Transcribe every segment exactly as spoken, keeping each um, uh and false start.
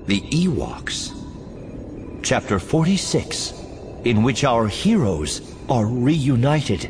The Ewoks. Chapter forty-six, in which our heroes are reunited.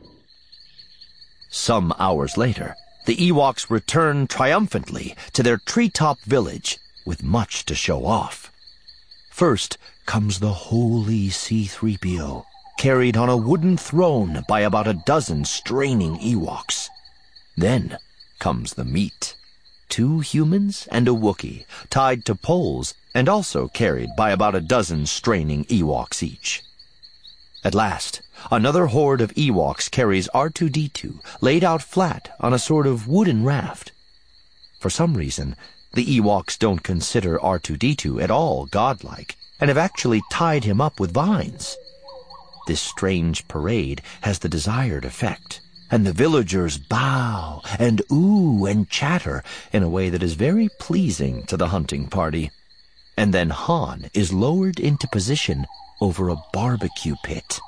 Some hours later, the Ewoks return triumphantly to their treetop village with much to show off. First comes the holy C three P O, carried on a wooden throne by about a dozen straining Ewoks. Then comes the meat. Two humans and a Wookiee, tied to poles and also carried by about a dozen straining Ewoks each. At last, another horde of Ewoks carries R two D two, laid out flat on a sort of wooden raft. For some reason, the Ewoks don't consider R two D two at all godlike, and have actually tied him up with vines. This strange parade has the desired effect, and the villagers bow and ooh and chatter in a way that is very pleasing to the hunting party. And then Han is lowered into position over a barbecue pit.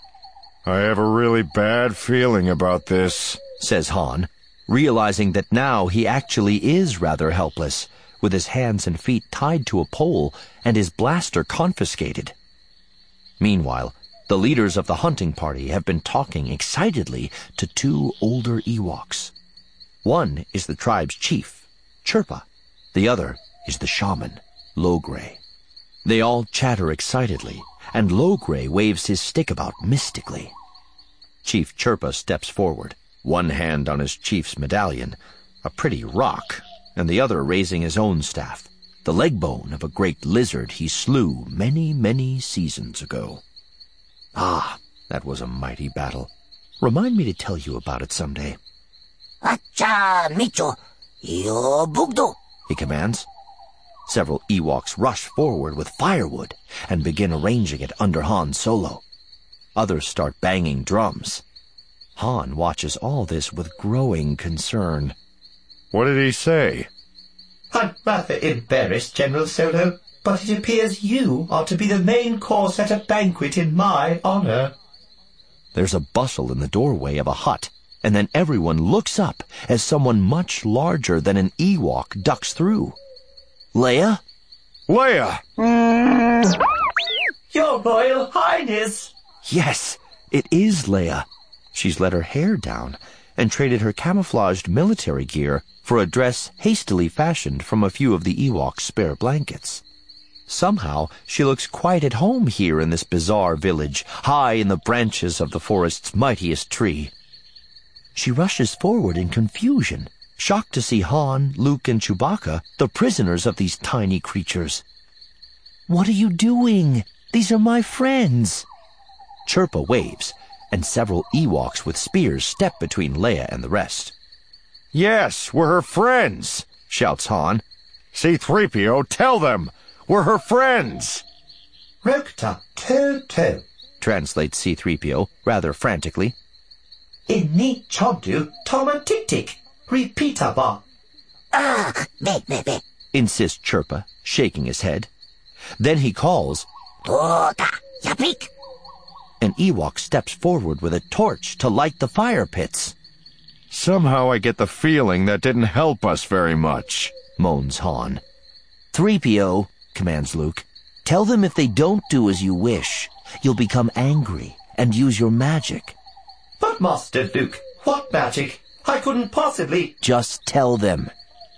"I have a really bad feeling about this," says Han, realizing that now he actually is rather helpless, with his hands and feet tied to a pole and his blaster confiscated. Meanwhile, the leaders of the hunting party have been talking excitedly to two older Ewoks. One is the tribe's chief, Chirpa. The other is the shaman, Logray. They all chatter excitedly, and Logray waves his stick about mystically. Chief Chirpa steps forward, one hand on his chief's medallion, a pretty rock, and the other raising his own staff, the leg bone of a great lizard he slew many, many seasons ago. Ah, that was a mighty battle. Remind me to tell you about it someday. "Acha, Micho, yo bugdo," he commands. Several Ewoks rush forward with firewood and begin arranging it under Han Solo. Others start banging drums. Han watches all this with growing concern. "What did he say?" "I'm rather embarrassed, General Solo, but it appears you are to be the main course at a banquet in my honor." There's a bustle in the doorway of a hut, and then everyone looks up as someone much larger than an Ewok ducks through. Leia? "Leia!" "Your Royal Highness!" Yes, it is Leia. She's let her hair down and traded her camouflaged military gear for a dress hastily fashioned from a few of the Ewoks' spare blankets. Somehow, she looks quite at home here in this bizarre village, high in the branches of the forest's mightiest tree. She rushes forward in confusion, shocked to see Han, Luke, and Chewbacca, the prisoners of these tiny creatures. "What are you doing? These are my friends." Chirpa waves, and several Ewoks with spears step between Leia and the rest. "Yes, we're her friends," shouts Han. "C three P O, tell them! We're her friends!" "Rokta to-to," translates C three P O rather frantically. "Inni chondu tomatik-tik, repeata ba." "Ah, me, me, me," insists Chirpa, shaking his head. Then he calls, "Tota, yapik." An Ewok steps forward with a torch to light the fire pits. "Somehow I get the feeling that didn't help us very much," moans Han. three P O, commands Luke. "Tell them if they don't do as you wish, you'll become angry and use your magic." "But Master Luke, what magic? I couldn't possibly—" "Just tell them."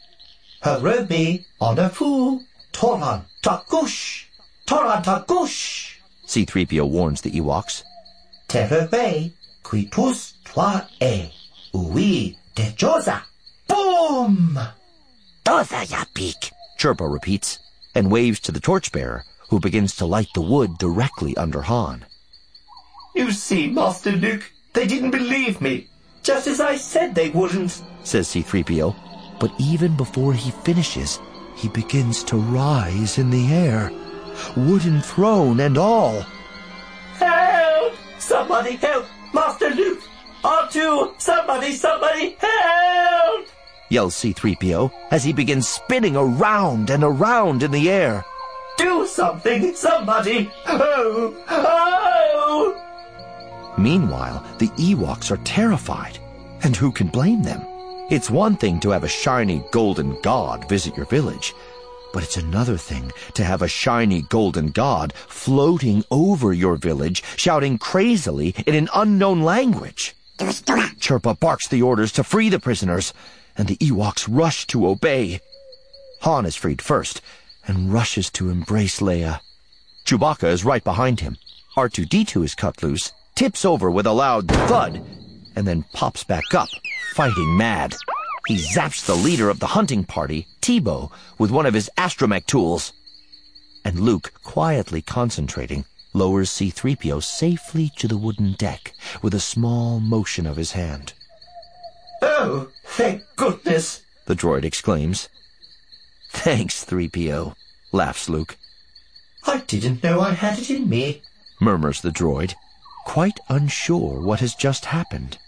"Haromi onafu toran takush, toran takush." C three P O warns the Ewoks. "Terere quitus toi e, ui de joza." Boom! "Tota, yapik." Chirpa repeats, and waves to the torchbearer, who begins to light the wood directly under Han. "You see, Master Luke, they didn't believe me, just as I said they wouldn't," says C three P O. But even before he finishes, he begins to rise in the air, wooden throne and all. "Help! Somebody help! Master Luke! R two! Somebody, somebody help!" yells C three P O as he begins spinning around and around in the air. "Do something, somebody! Oh! Oh!" Meanwhile, the Ewoks are terrified. And who can blame them? It's one thing to have a shiny golden god visit your village, But it's another thing to have a shiny golden god floating over your village, shouting crazily in an unknown language. Chirpa barks the orders to free the prisoners, and the Ewoks rush to obey. Han is freed first, and rushes to embrace Leia. Chewbacca is right behind him. R two D two is cut loose, tips over with a loud thud, and then pops back up, fighting mad. He zaps the leader of the hunting party, Teebo, with one of his astromech tools. And Luke, quietly concentrating, lowers C three P O safely to the wooden deck with a small motion of his hand. Oh, thank goodness, the droid exclaims. Thanks, three P O, laughs Luke. I didn't know I had it in me, murmurs the droid, quite unsure what has just happened.